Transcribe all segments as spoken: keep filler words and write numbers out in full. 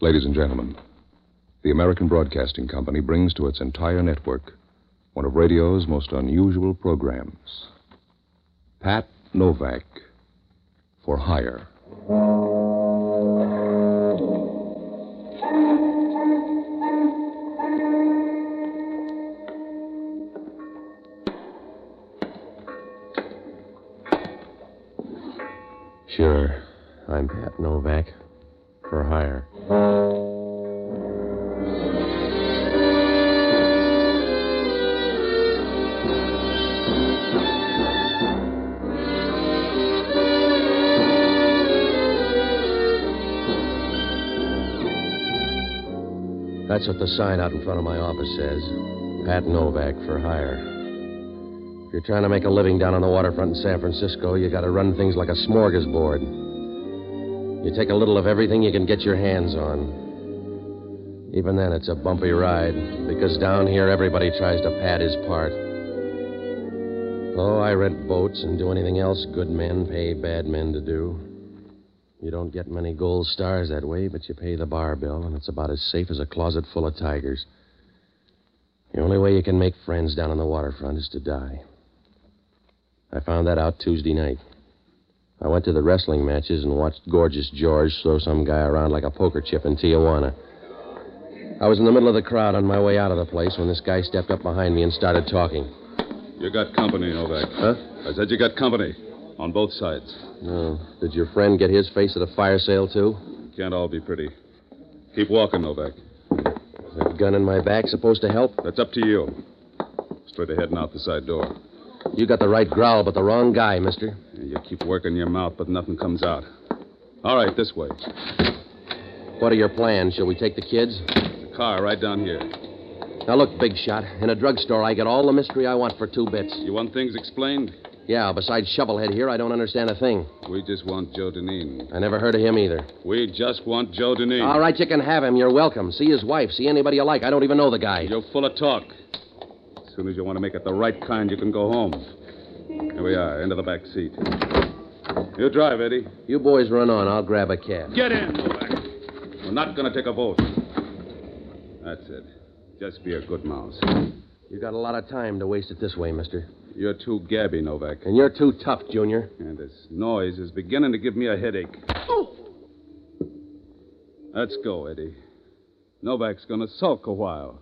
Ladies and gentlemen, the American Broadcasting Company brings to its entire network one of radio's most unusual programs. Pat Novak, For Hire. Sure, I'm Pat Novak, for hire. That's what the sign out in front of my office says. Pat Novak, for hire. If you're trying to make a living down on the waterfront in San Francisco, you gotta run things like a smorgasbord. You take a little of everything you can get your hands on. Even then, it's a bumpy ride, because down here, everybody tries to pad his part. Oh, I rent boats and do anything else good men pay bad men to do. You don't get many gold stars that way, but you pay the bar bill, and it's about as safe as a closet full of tigers. The only way you can make friends down on the waterfront is to die. I found that out Tuesday night. I went to the wrestling matches and watched Gorgeous George throw some guy around like a poker chip in Tijuana. I was in the middle of the crowd on my way out of the place when this guy stepped up behind me and started talking. You got company, Novak. Huh? I said you got company. On both sides. No. Did your friend get his face at a fire sale, too? Can't all be pretty. Keep walking, Novak. Is that gun in my back supposed to help? That's up to you. Straight ahead and out the side door. You got the right growl, but the wrong guy, mister. You keep working your mouth, but nothing comes out. All right, this way. What are your plans? Shall we take the kids? The car right down here. Now, look, big shot. In a drugstore, I get all the mystery I want for two bits. You want things explained? Yeah, besides Shovelhead here, I don't understand a thing. We just want Joe Deneen. I never heard of him either. We just want Joe Deneen. All right, you can have him. You're welcome. See his wife. See anybody you like. I don't even know the guy. You're full of talk. As soon as you want to make it the right kind, you can go home. Here we are, into the back seat. You drive, Eddie. You boys run on. I'll grab a cab. Get in, Novak. We're not going to take a vote. That's it. Just be a good mouse. You got a lot of time to waste it this way, mister. You're too gabby, Novak. And you're too tough, Junior. And this noise is beginning to give me a headache. Oh! Let's go, Eddie. Novak's going to sulk a while.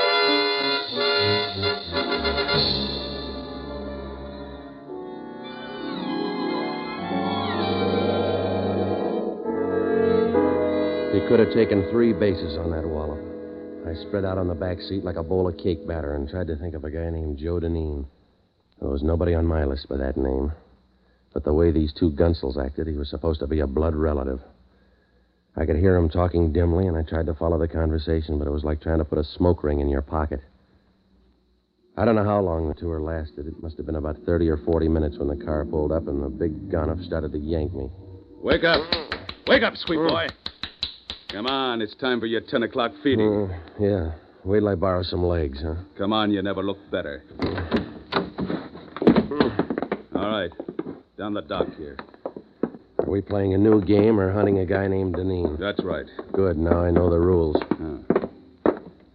He could have taken three bases on that wallop. I spread out on the back seat like a bowl of cake batter and tried to think of a guy named Joe Deneen. There was nobody on my list by that name. But the way these two gunsels acted, he was supposed to be a blood relative. I could hear him talking dimly, and I tried to follow the conversation, but it was like trying to put a smoke ring in your pocket. I don't know how long the tour lasted. It must have been about thirty or forty minutes when the car pulled up and the big gun started to yank me. Wake up. Wake up, sweet boy. Come on, it's time for your ten o'clock feeding. Uh, yeah. Wait till I borrow some legs, huh? Come on, you never looked better. All right. Down the dock here. Are we playing a new game or hunting a guy named Deneen? That's right. Good. Now I know the rules. Huh.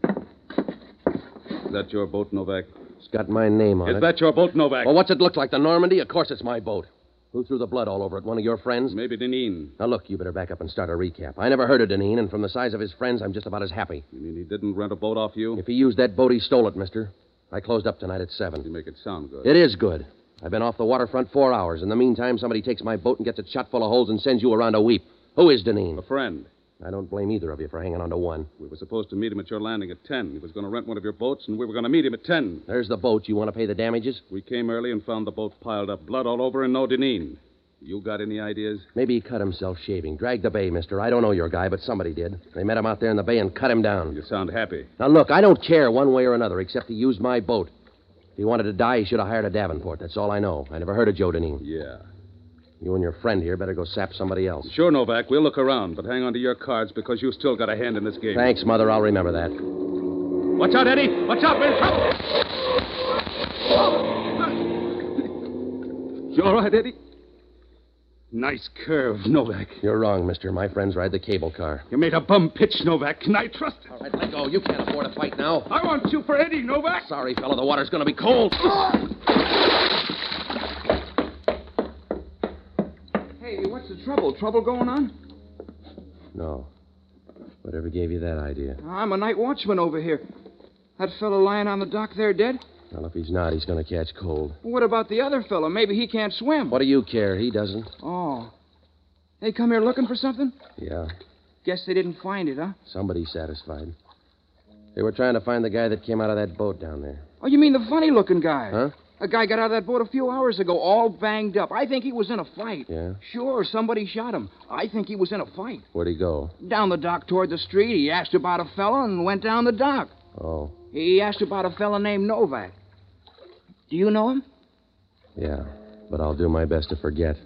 Is that your boat, Novak? It's got my name on Is it. Is that your boat, Novak? Well, what's it look like? The Normandy? Of course it's my boat. Who threw the blood all over it? One of your friends? Maybe Deneen. Now, look, you better back up and start a recap. I never heard of Deneen, and from the size of his friends, I'm just about as happy. You mean he didn't rent a boat off you? If he used that boat, he stole it, mister. I closed up tonight at seven. You make it sound good. It is good. I've been off the waterfront four hours. In the meantime, somebody takes my boat and gets it shot full of holes and sends you around to weep. Who is Deneen? A friend. I don't blame either of you for hanging on to one. We were supposed to meet him at your landing at ten. He was going to rent one of your boats, and we were going to meet him at ten. There's the boat. You want to pay the damages? We came early and found the boat piled up, blood all over, and no Deneen. You got any ideas? Maybe he cut himself shaving. Dragged the bay, mister. I don't know your guy, but somebody did. They met him out there in the bay and cut him down. You sound happy. Now, look, I don't care one way or another, except he used my boat. If he wanted to die, he should have hired a Davenport. That's all I know. I never heard of Joe Deneen. Yeah. You and your friend here better go sap somebody else. Sure, Novak. We'll look around, but hang on to your cards because you still got a hand in this game. Thanks, Mother. I'll remember that. Watch out, Eddie. Watch out. We're in trouble. You all right, Eddie? Nice curve, Novak. You're wrong, mister. My friends ride the cable car. You made a bum pitch, Novak. Can I trust it? All right, let go. You can't afford to fight now. I want you for Eddie, Novak. Sorry, fella. The water's going to be cold. Hey, what's the trouble? Trouble going on? No. Whatever gave you that idea? I'm a night watchman over here. That fellow lying on the dock there dead? Well, if he's not, he's going to catch cold. What about the other fellow? Maybe he can't swim. What do you care? He doesn't. Oh. They come here looking for something? Yeah. Guess they didn't find it, huh? Somebody's satisfied. They were trying to find the guy that came out of that boat down there. Oh, you mean the funny-looking guy? Huh? A guy got out of that boat a few hours ago, all banged up. I think he was in a fight. Yeah? Sure, somebody shot him. I think he was in a fight. Where'd he go? Down the dock toward the street. He asked about a fella and went down the dock. Oh. He asked about a fella named Novak. Do you know him? Yeah, but I'll do my best to forget.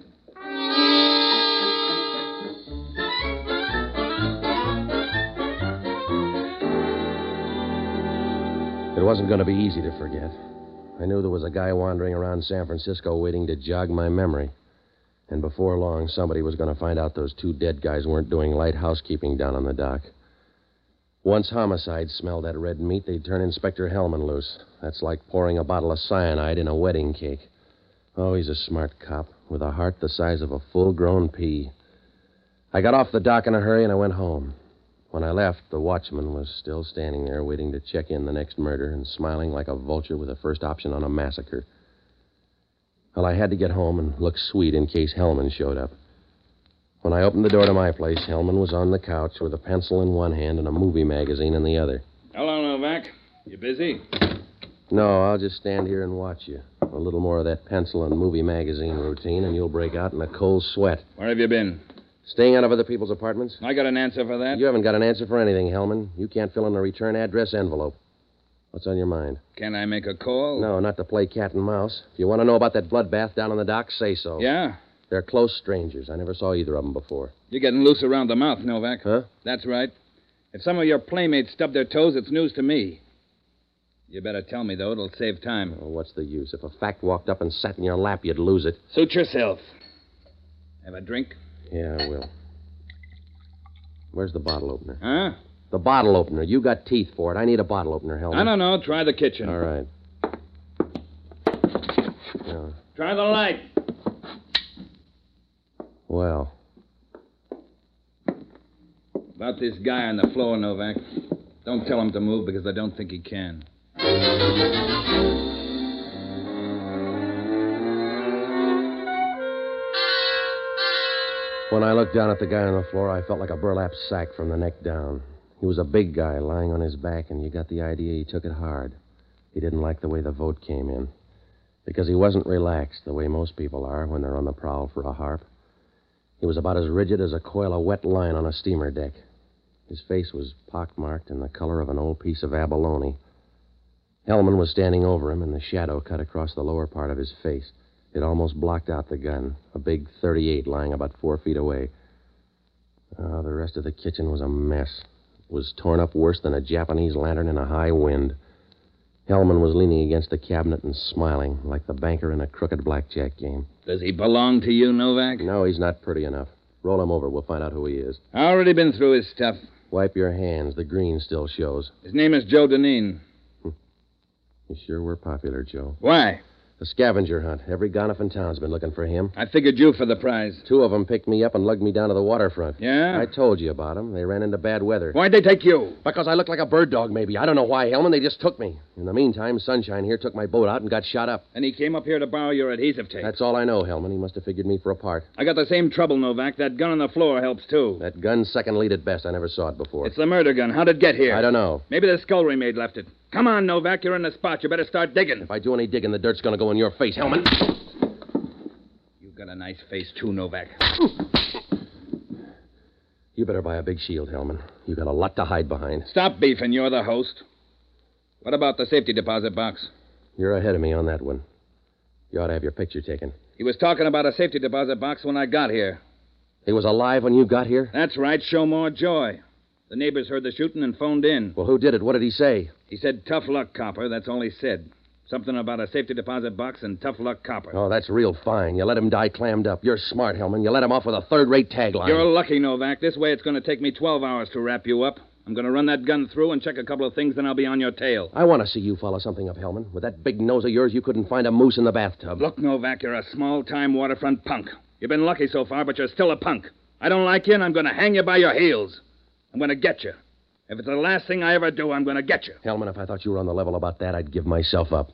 It wasn't going to be easy to forget. I knew there was a guy wandering around San Francisco waiting to jog my memory. And before long, somebody was going to find out those two dead guys weren't doing light housekeeping down on the dock. Once homicide smelled that red meat, they'd turn Inspector Hellman loose. That's like pouring a bottle of cyanide in a wedding cake. Oh, he's a smart cop, with a heart the size of a full-grown pea. I got off the dock in a hurry and I went home. When I left, the watchman was still standing there waiting to check in the next murder and smiling like a vulture with the first option on a massacre. Well, I had to get home and look sweet in case Hellman showed up. When I opened the door to my place, Hellman was on the couch with a pencil in one hand and a movie magazine in the other. Hello, Novak. You busy? No, I'll just stand here and watch you. A little more of that pencil and movie magazine routine, and you'll break out in a cold sweat. Where have you been? Staying out of other people's apartments? I got an answer for that. You haven't got an answer for anything, Hellman. You can't fill in a return address envelope. What's on your mind? Can I make a call? No, not to play cat and mouse. If you want to know about that bloodbath down on the dock, say so. Yeah? They're close strangers. I never saw either of them before. You're getting loose around the mouth, Novak. Huh? That's right. If some of your playmates stub their toes, it's news to me. You better tell me, though. It'll save time. Oh, what's the use? If a fact walked up and sat in your lap, you'd lose it. Suit yourself. Have a drink? Yeah, I will. Where's the bottle opener? Huh? The bottle opener. You got teeth for it. I need a bottle opener, Hellman. I don't know. Try the kitchen. All right. Yeah. Try the light. Well. About this guy on the floor, Novak. Don't tell him to move because I don't think he can. When I looked down at the guy on the floor, I felt like a burlap sack from the neck down. He was a big guy lying on his back, and you got the idea he took it hard. He didn't like the way the vote came in. Because he wasn't relaxed the way most people are when they're on the prowl for a harp. He was about as rigid as a coil of wet line on a steamer deck. His face was pockmarked and the color of an old piece of abalone. Hellman was standing over him, and the shadow cut across the lower part of his face. It almost blocked out the gun, a big thirty-eight lying about four feet away. Oh, the rest of the kitchen was a mess. It was torn up worse than a Japanese lantern in a high wind. Hellman was leaning against the cabinet and smiling, like the banker in a crooked blackjack game. Does he belong to you, Novak? No, he's not pretty enough. Roll him over. We'll find out who he is. I already been through his stuff. Wipe your hands. The green still shows. His name is Joe Deneen. You sure were popular, Joe. Why? A scavenger hunt. Every gonif in town's been looking for him. I figured you for the prize. Two of them picked me up and lugged me down to the waterfront. Yeah? I told you about them. They ran into bad weather. Why'd they take you? Because I looked like a bird dog, maybe. I don't know why, Hellman. They just took me. In the meantime, Sunshine here took my boat out and got shot up. And he came up here to borrow your adhesive tape. That's all I know, Hellman. He must have figured me for a part. I got the same trouble, Novak. That gun on the floor helps, too. That gun's second lead at best. I never saw it before. It's the murder gun. How'd it get here? I don't know. Maybe the scullery maid left it. Come on, Novak. You're in the spot. You better start digging. If I do any digging, the dirt's going to go in your face, Hellman. You've got a nice face, too, Novak. You better buy a big shield, Hellman. You got a lot to hide behind. Stop beefing. You're the host. What about the safety deposit box? You're ahead of me on that one. You ought to have your picture taken. He was talking about a safety deposit box when I got here. He was alive when you got here? That's right. Show more joy. The neighbors heard the shooting and phoned in. Well, who did it? What did he say? He said, tough luck, copper. That's all he said. Something about a safety deposit box and tough luck copper. Oh, that's real fine. You let him die clammed up. You're smart, Hellman. You let him off with a third-rate tagline. You're lucky, Novak. This way it's going to take me twelve hours to wrap you up. I'm going to run that gun through and check a couple of things, then I'll be on your tail. I want to see you follow something up, Hellman. With that big nose of yours, you couldn't find a moose in the bathtub. Look, Novak, you're a small-time waterfront punk. You've been lucky so far, but you're still a punk. I don't like you, and I'm going to hang you by your heels. I'm going to get you. If it's the last thing I ever do, I'm going to get you. Hellman, if I thought you were on the level about that, I'd give myself up.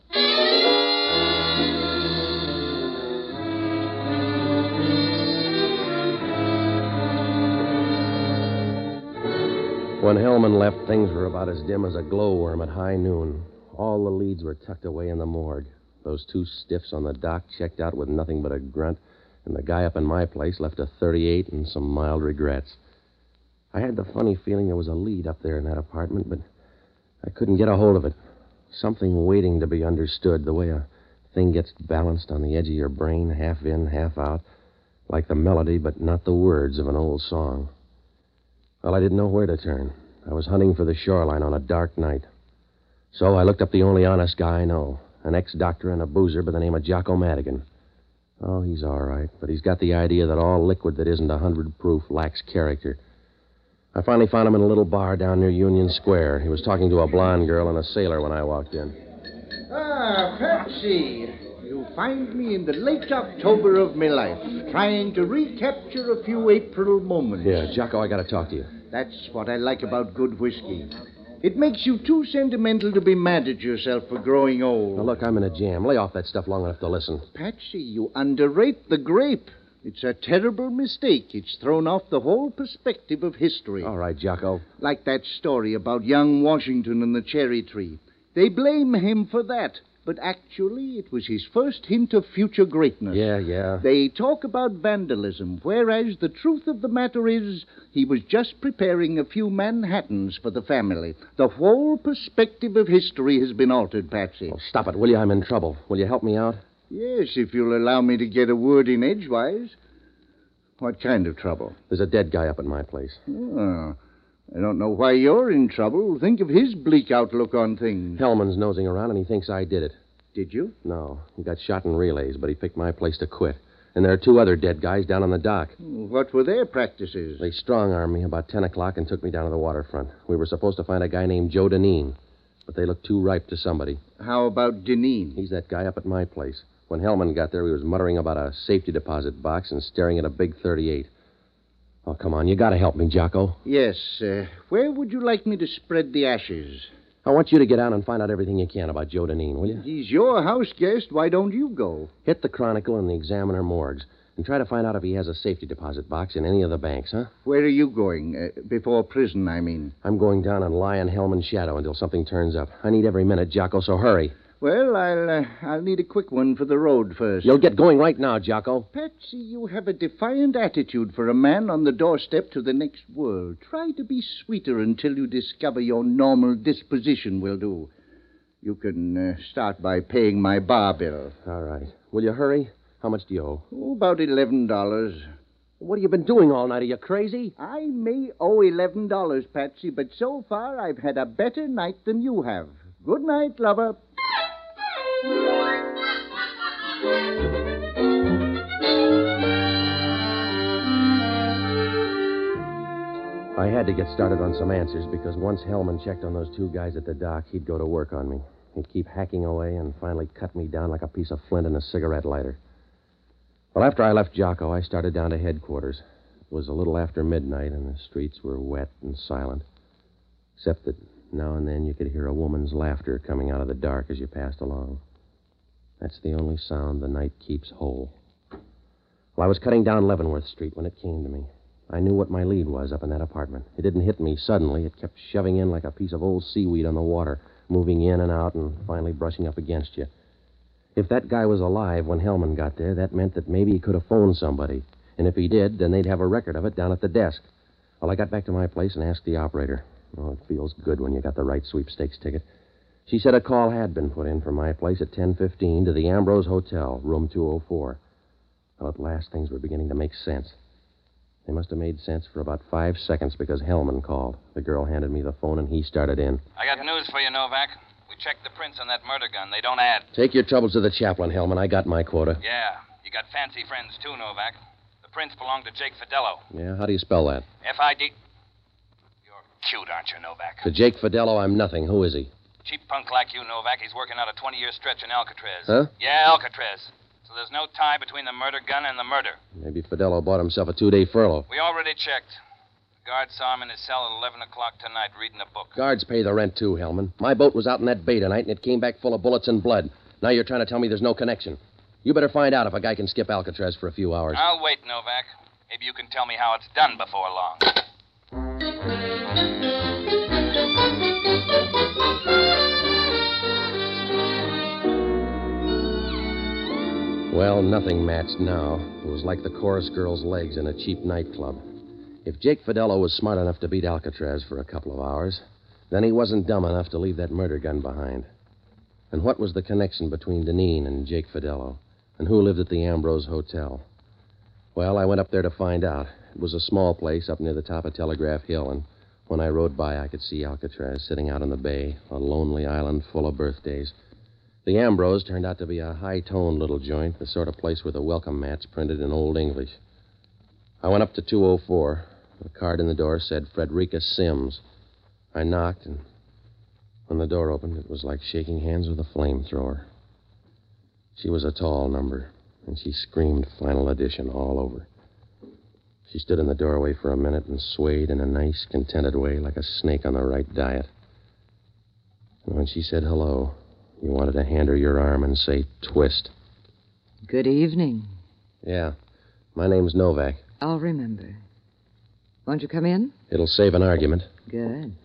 When Hellman left, things were about as dim as a glowworm at high noon. All the leads were tucked away in the morgue. Those two stiffs on the dock checked out with nothing but a grunt, and the guy up in my place left a thirty-eight and some mild regrets. I had the funny feeling there was a lead up there in that apartment, but I couldn't get a hold of it. Something waiting to be understood, the way a thing gets balanced on the edge of your brain, half in, half out, like the melody but not the words of an old song. Well, I didn't know where to turn. I was hunting for the shoreline on a dark night. So I looked up the only honest guy I know, an ex-doctor and a boozer by the name of Jocko Madigan. Oh, he's all right, but he's got the idea that all liquid that isn't a hundred proof lacks character. I finally found him in a little bar down near Union Square. He was talking to a blonde girl and a sailor when I walked in. Ah, Patsy. You find me in the late October of my life, trying to recapture a few April moments. Yeah, Jocko, I got to talk to you. That's what I like about good whiskey. It makes you too sentimental to be mad at yourself for growing old. Now, look, I'm in a jam. Lay off that stuff long enough to listen. Patsy, you underrate the grape. It's a terrible mistake. It's thrown off the whole perspective of history. All right, Jocko. Like that story about young Washington and the cherry tree. They blame him for that. But actually, it was his first hint of future greatness. Yeah, yeah. They talk about vandalism, whereas the truth of the matter is he was just preparing a few Manhattans for the family. The whole perspective of history has been altered, Patsy. Oh, stop it, will you? I'm in trouble. Will you help me out? Yes, if you'll allow me to get a word in edgewise. What kind of trouble? There's a dead guy up at my place. Oh, I don't know why you're in trouble. Think of his bleak outlook on things. Hellman's nosing around, and he thinks I did it. Did you? No. He got shot in relays, but he picked my place to quit. And there are two other dead guys down on the dock. What were their practices? They strong-armed me about ten o'clock and took me down to the waterfront. We were supposed to find a guy named Joe Deneen, but they looked too ripe to somebody. How about Deneen? He's that guy up at my place. When Hellman got there, he was muttering about a safety deposit box and staring at a big thirty-eight. Oh, come on. You got to help me, Jocko. Yes. Uh, where would you like me to spread the ashes? I want you to get down and find out everything you can about Joe Deneen, will you? He's your house guest. Why don't you go? Hit the Chronicle and the Examiner morgues and try to find out if he has a safety deposit box in any of the banks, huh? Where are you going? Uh, before prison, I mean. I'm going down and lie in Hellman's shadow until something turns up. I need every minute, Jocko, so hurry. Well, I'll uh, I'll need a quick one for the road first. You'll get going right now, Jocko. Patsy, you have a defiant attitude for a man on the doorstep to the next world. Try to be sweeter until you discover your normal disposition will do. You can uh, start by paying my bar bill. All right. Will you hurry? How much do you owe? Oh, about eleven dollars. What have you been doing all night? Are you crazy? I may owe eleven dollars, Patsy, but so far I've had a better night than you have. Good night, lover. I had to get started on some answers because once Hellman checked on those two guys at the dock, he'd go to work on me. He'd keep hacking away and finally cut me down like a piece of flint in a cigarette lighter. Well, after I left Jocko, I started down to headquarters. It was a little after midnight, and the streets were wet and silent, except that now and then you could hear a woman's laughter coming out of the dark as you passed along. That's the only sound the night keeps whole. Well, I was cutting down Leavenworth Street when it came to me. I knew what my lead was up in that apartment. It didn't hit me suddenly. It kept shoving in like a piece of old seaweed on the water, moving in and out and finally brushing up against you. If that guy was alive when Hellman got there, that meant that maybe he could have phoned somebody. And if he did, then they'd have a record of it down at the desk. Well, I got back to my place and asked the operator. Oh, it feels good when you got the right sweepstakes ticket. She said a call had been put in from my place at ten fifteen to the Ambrose Hotel, room two oh four. Well, at last, things were beginning to make sense. They must have made sense for about five seconds because Hellman called. The girl handed me the phone, and he started in. I got news for you, Novak. We Check the prints on that murder gun. They don't add. Take your troubles to the chaplain, Hellman. I got my quota. Yeah. You got fancy friends, too, Novak. The prints belong to Jake Fidello. Yeah, how do you spell that? F I D... You're cute, aren't you, Novak? To Jake Fidello, I'm nothing. Who is he? Cheap punk like you, Novak. He's working out a twenty-year stretch in Alcatraz. Huh? Yeah, Alcatraz. So there's no tie between the murder gun and the murder. Maybe Fidello bought himself a two-day furlough. We already checked. The guard saw him in his cell at eleven o'clock tonight reading a book. Guards pay the rent, too, Hellman. My boat was out in that bay tonight, and it came back full of bullets and blood. Now you're trying to tell me there's no connection. You better find out if a guy can skip Alcatraz for a few hours. I'll wait, Novak. Maybe you can tell me how it's done before long. Well, nothing matched now. It was like the chorus girl's legs in a cheap nightclub. If Jake Fidello was smart enough to beat Alcatraz for a couple of hours, then he wasn't dumb enough to leave that murder gun behind. And what was the connection between Deneen and Jake Fidello? And who lived at the Ambrose Hotel? Well, I went up there to find out. It was a small place up near the top of Telegraph Hill, and when I rode by, I could see Alcatraz sitting out on the bay, a lonely island full of birthdays. The Ambrose turned out to be a high-toned little joint, the sort of place with the welcome mats printed in Old English. I went up to two oh four. The card in the door said Frederica Sims. I knocked, and when the door opened, it was like shaking hands with a flamethrower. She was a tall number, and she screamed Final Edition all over. She stood in the doorway for a minute and swayed in a nice, contented way like a snake on the right diet. And when she said hello, you wanted to hand her your arm and say, twist. Good evening. Yeah. My name's Novak. I'll remember. Won't you come in? It'll save an argument. Good.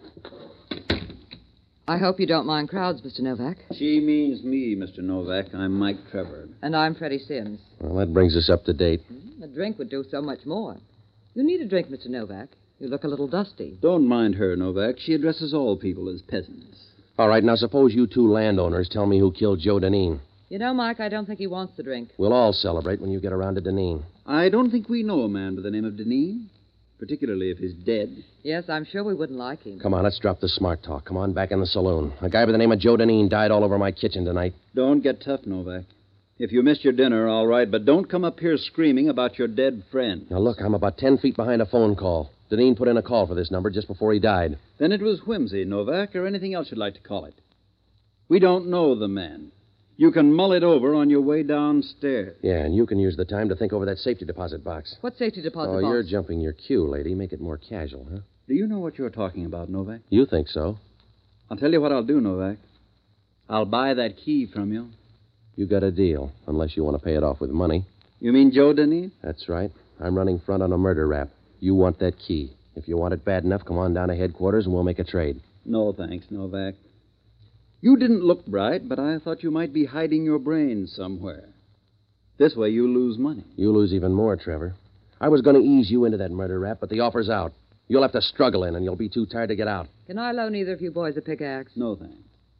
I hope you don't mind crowds, Mister Novak. She means me, Mister Novak. I'm Mike Trevor. And I'm Freddie Sims. Well, that brings us up to date. A drink would do so much more. You need a drink, Mister Novak. You look a little dusty. Don't mind her, Novak. She addresses all people as peasants. All right, now suppose you two landowners tell me who killed Joe Deneen. You know, Mike, I don't think he wants the drink. We'll all celebrate when you get around to Deneen. I don't think we know a man by the name of Deneen, particularly if he's dead. Yes, I'm sure we wouldn't like him. Come on, let's drop the smart talk. Come on, back in the saloon. A guy by the name of Joe Deneen died all over my kitchen tonight. Don't get tough, Novak. If you missed your dinner, all right, but don't come up here screaming about your dead friend. Now, look, I'm about ten feet behind a phone call. Deneen put in a call for this number just before he died. Then it was whimsy, Novak, or anything else you'd like to call it. We don't know the man. You can mull it over on your way downstairs. Yeah, and you can use the time to think over that safety deposit box. What safety deposit oh, box? You're jumping your cue, lady. Make it more casual, huh? Do you know what you're talking about, Novak? You think so. I'll tell you what I'll do, Novak. I'll buy that key from you. You got a deal, unless you want to pay it off with money. You mean Joe Deneen? That's right. I'm running front on a murder rap. You want that key. If you want it bad enough, come on down to headquarters and we'll make a trade. No, thanks, Novak. You didn't look bright, but I thought you might be hiding your brains somewhere. This way you lose money. You lose even more, Trevor. I was going to ease you into that murder rap, but the offer's out. You'll have to struggle in, and you'll be too tired to get out. Can I loan either of you boys a pickaxe? No, thanks.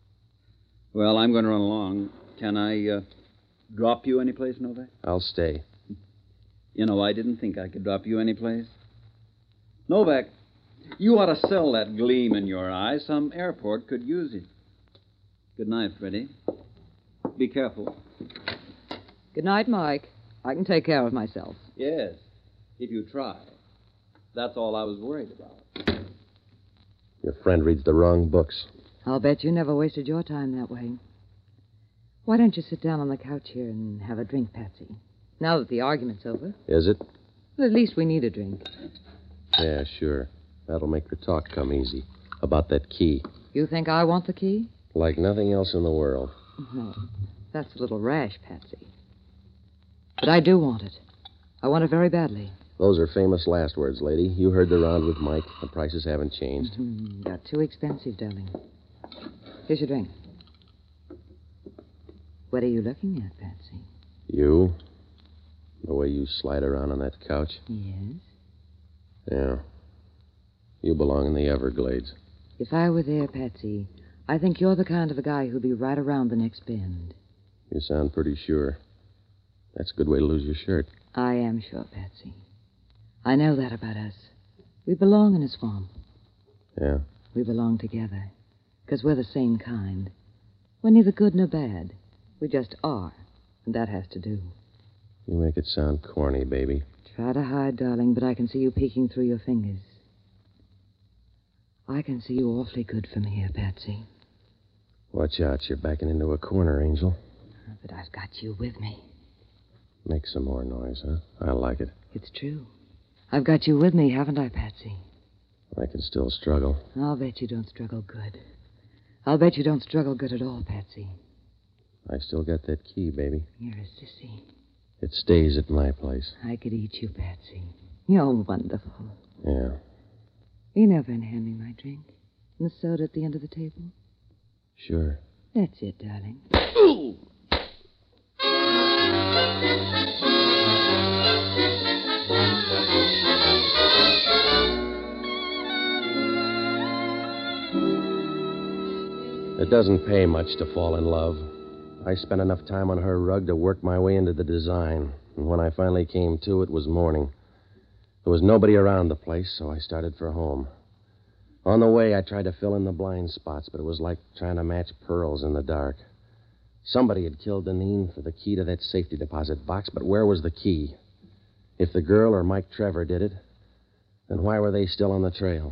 Well, I'm going to run along. Can I uh, drop you anyplace, Novak? I'll stay. You know, I didn't think I could drop you anyplace. Novak, you ought to sell that gleam in your eye. Some airport could use it. Good night, Freddie. Be careful. Good night, Mike. I can take care of myself. Yes, if you try. That's all I was worried about. Your friend reads the wrong books. I'll bet you never wasted your time that way. Why don't you sit down on the couch here and have a drink, Patsy? Now that the argument's over. Is it? Well, at least we need a drink. Yeah, sure. That'll make the talk come easy. About that key. You think I want the key? Like nothing else in the world. Oh, that's a little rash, Patsy. But I do want it. I want it very badly. Those are famous last words, lady. You heard the round with Mike. The prices haven't changed. Mm-hmm. Got too expensive, darling. Here's your drink. What are you looking at, Patsy? You? The way you slide around on that couch? Yes. Yeah. You belong in the Everglades. If I were there, Patsy, I think you're the kind of a guy who'll be right around the next bend. You sound pretty sure. That's a good way to lose your shirt. I am sure, Patsy. I know that about us. We belong in a swamp. Yeah? We belong together. Because we're the same kind. We're neither good nor bad. We just are, and that has to do. You make it sound corny, baby. Try to hide, darling, but I can see you peeking through your fingers. I can see you awfully good from here, Patsy. Watch out, you're backing into a corner, Angel. But I've got you with me. Make some more noise, huh? I like it. It's true. I've got you with me, haven't I, Patsy? I can still struggle. I'll bet you don't struggle good. I'll bet you don't struggle good at all, Patsy. I still got that key, baby. You're a sissy. It stays at my place. I could eat you, Patsy. You're wonderful. Yeah. You never going to hand me my drink? And the soda at the end of the table? Sure. That's it, darling. Ooh! It doesn't pay much to fall in love. I spent enough time on her rug to work my way into the design. And when I finally came to, it was morning. There was nobody around the place, so I started for home. On the way, I tried to fill in the blind spots, but it was like trying to match pearls in the dark. Somebody had killed Deneen for the key to that safety deposit box, but where was the key? If the girl or Mike Trevor did it, then why were they still on the trail?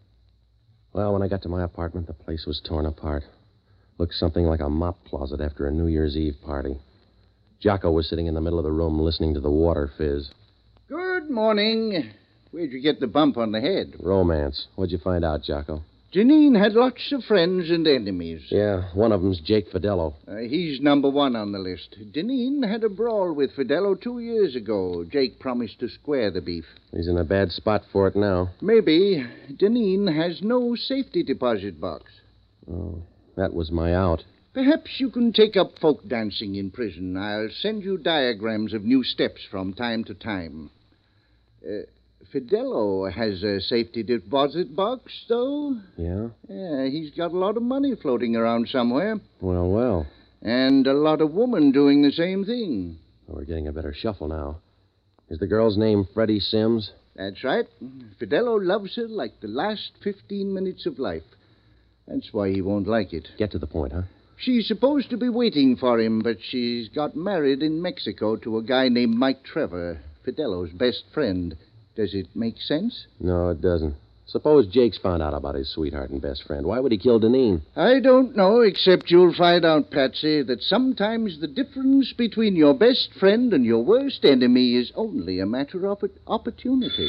Well, when I got to my apartment, the place was torn apart. Looked something like a mop closet after a New Year's Eve party. Jocko was sitting in the middle of the room listening to the water fizz. Good morning. Where'd you get the bump on the head? Romance. What'd you find out, Jocko? Janine had lots of friends and enemies. Yeah, one of them's Jake Fidello. Uh, he's number one on the list. Janine had a brawl with Fidello two years ago. Jake promised to square the beef. He's in a bad spot for it now. Maybe. Janine has no safety deposit box. Oh, that was my out. Perhaps you can take up folk dancing in prison. I'll send you diagrams of new steps from time to time. Uh, Fidello has a safety deposit box, though. Yeah? Yeah, he's got a lot of money floating around somewhere. Well, well. And a lot of women doing the same thing. Well, we're getting a better shuffle now. Is the girl's name Freddie Sims? That's right. Fidello loves her like the last fifteen minutes of life. That's why he won't like it. Get to the point, huh? She's supposed to be waiting for him, but she's got married in Mexico to a guy named Mike Trevor, Fidello's best friend. Does it make sense? No, it doesn't. Suppose Jake's found out about his sweetheart and best friend. Why would he kill Deneen? I don't know, except you'll find out, Patsy, that sometimes the difference between your best friend and your worst enemy is only a matter of opportunity.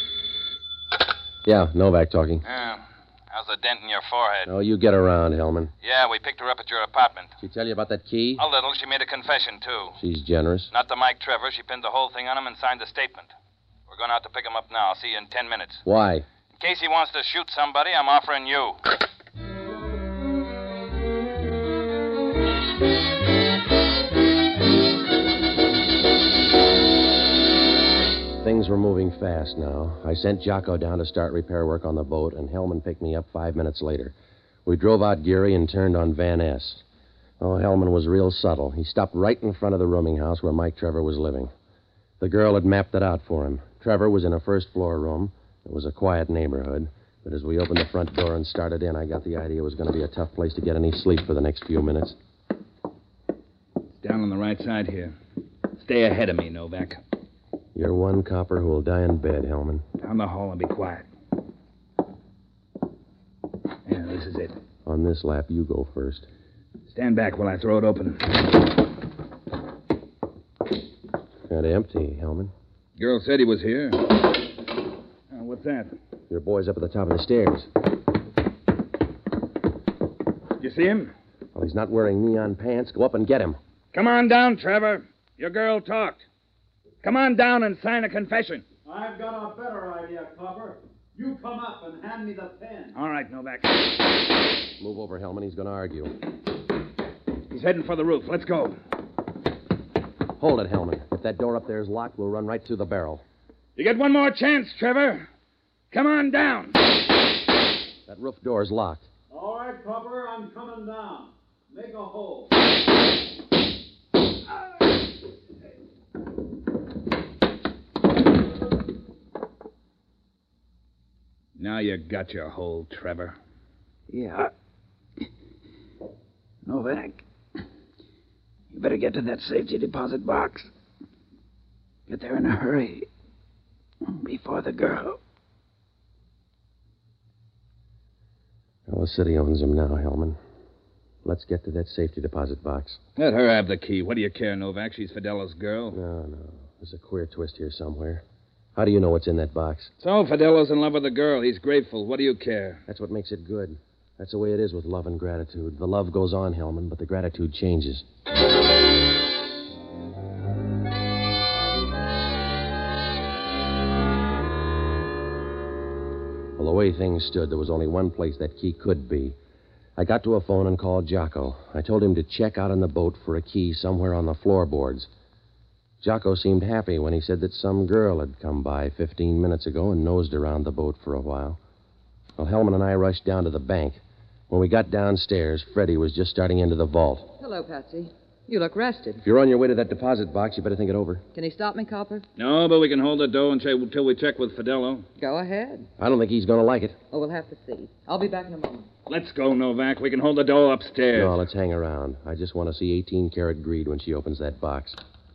Yeah, Novak talking. Yeah. How's the dent in your forehead? Oh, you get around, Hellman. Yeah, we picked her up at your apartment. She tell you about that key? A little. She made a confession, too. She's generous. Not to Mike Trevor. She pinned the whole thing on him and signed a statement. We're going out to pick him up now. I'll see you in ten minutes. Why? In case he wants to shoot somebody, I'm offering you. Things were moving fast now. I sent Jocko down to start repair work on the boat, and Hellman picked me up five minutes later. We drove out Geary and turned on Van Ness. Oh, Hellman was real subtle. He stopped right in front of the rooming house where Mike Trevor was living. The girl had mapped it out for him. Trevor was in a first-floor room. It was a quiet neighborhood. But as we opened the front door and started in, I got the idea it was going to be a tough place to get any sleep for the next few minutes. It's down on the right side here. Stay ahead of me, Novak. You're one copper who will die in bed, Hellman. Down the hall and be quiet. Yeah, this is it. On this lap, you go first. Stand back while I throw it open. Kind of empty, Hellman. Girl said he was here. Oh, what's that? Your boy's up at the top of the stairs. You see him? Well, he's not wearing neon pants. Go up and get him. Come on down, Trevor. Your girl talked. Come on down and sign a confession. I've got a better idea, Copper. You come up and hand me the pen. All right, Novak. Move over, Hellman. He's going to argue. He's heading for the roof. Let's go. Hold it, Hellman. If that door up there is locked, we'll run right through the barrel. You get one more chance, Trevor. Come on down. That roof door's locked. All right, Copper, I'm coming down. Make a hole. Now you got your hole, Trevor. Yeah. Novak, you better get to that safety deposit box. Get there in a hurry. Before the girl. Well, the city owns him now, Hellman. Let's get to that safety deposit box. Let her have the key. What do you care, Novak? She's Fidelo's girl. No, no. There's a queer twist here somewhere. How do you know what's in that box? So, Fidelo's in love with the girl. He's grateful. What do you care? That's what makes it good. That's the way it is with love and gratitude. The love goes on, Hellman, but the gratitude changes. Well, the way things stood, there was only one place that key could be. I got to a phone and called Jocko. I told him to check out on the boat for a key somewhere on the floorboards. Jocko seemed happy when he said that some girl had come by fifteen minutes ago and nosed around the boat for a while. Well, Hellman and I rushed down to the bank. When we got downstairs, Freddie was just starting into the vault. Hello, Patsy. You look rested. If you're on your way to that deposit box, you better think it over. Can he stop me, Copper? No, but we can hold the dough until until we check with Fidelo. Go ahead. I don't think he's going to like it. Oh, we'll have to see. I'll be back in a moment. Let's go, Novak. We can hold the dough upstairs. No, let's hang around. I just want to see eighteen-karat greed when she opens that box.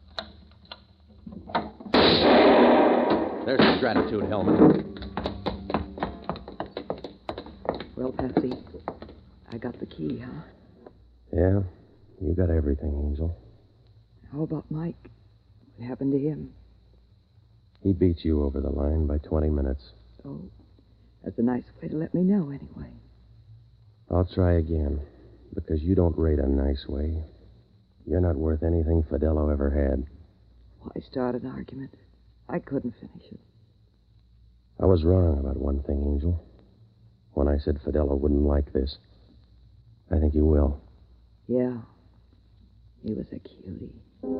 There's the gratitude, Hellman. Well, Patsy, I got the key, huh? Yeah, you got everything, Angel. How about Mike? What happened to him? He beat you over the line by twenty minutes. Oh, that's a nice way to let me know, anyway. I'll try again, because you don't rate a nice way. You're not worth anything Fidelo ever had. Why start an argument? I couldn't finish it. I was wrong about one thing, Angel. When I said Fidelo wouldn't like this. I think he will. Yeah. He was a cutie.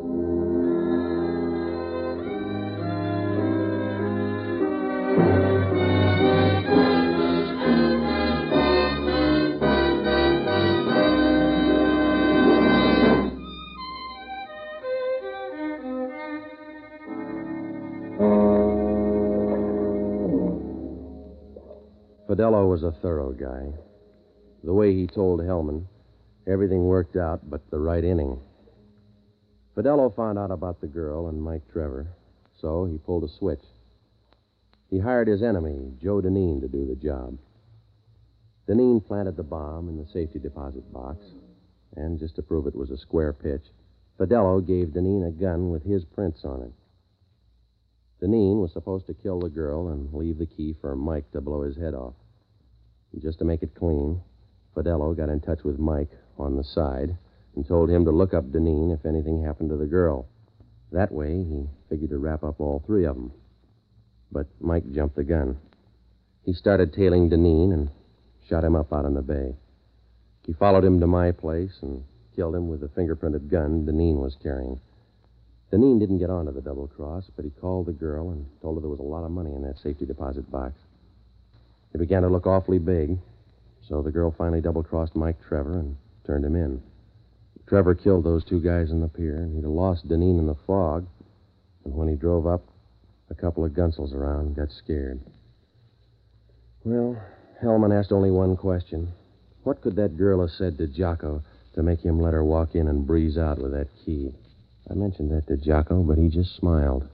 Fidelo was a thorough guy. The way he told Hellman, everything worked out but the right inning. Fidelo found out about the girl and Mike Trevor, so he pulled a switch. He hired his enemy, Joe Deneen, to do the job. Deneen planted the bomb in the safety deposit box, and just to prove it was a square pitch, Fidelo gave Deneen a gun with his prints on it. Deneen was supposed to kill the girl and leave the key for Mike to blow his head off. And just to make it clean, Fidelo got in touch with Mike on the side and told him to look up Deneen if anything happened to the girl. That way, he figured to wrap up all three of them. But Mike jumped the gun. He started tailing Deneen and shot him up out on the bay. He followed him to my place and killed him with the fingerprinted gun Deneen was carrying. Deneen didn't get onto the double cross, but he called the girl and told her there was a lot of money in that safety deposit box. It began to look awfully big, so the girl finally double-crossed Mike Trevor and turned him in. Trevor killed those two guys on the pier, and he'd lost Deneen in the fog. And when he drove up, a couple of gunsels around got scared. Well, Hellman asked only one question. What could that girl have said to Jocko to make him let her walk in and breeze out with that key? I mentioned that to Jocko, but he just smiled.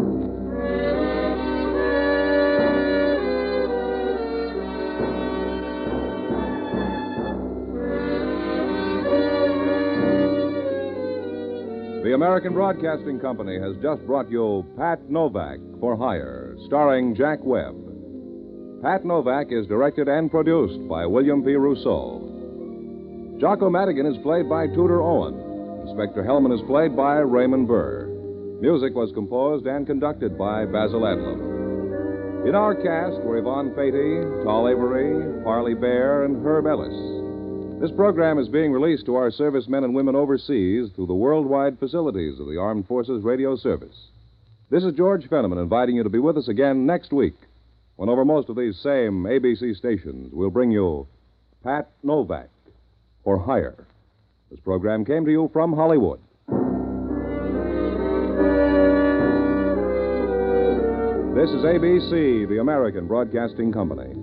The American Broadcasting Company has just brought you Pat Novak for Hire, starring Jack Webb. Pat Novak is directed and produced by William P. Rousseau. Jocko Madigan is played by Tudor Owen. Inspector Hellman is played by Raymond Burr. Music was composed and conducted by Basil Adlam. In our cast were Yvonne Patey, Tall Avery, Parley Bear, and Herb Ellis. This program is being released to our servicemen and women overseas through the worldwide facilities of the Armed Forces Radio Service. This is George Fenneman inviting you to be with us again next week, when over most of these same A B C stations we'll bring you Pat Novak for Hire. This program came to you from Hollywood. This is A B C, the American Broadcasting Company.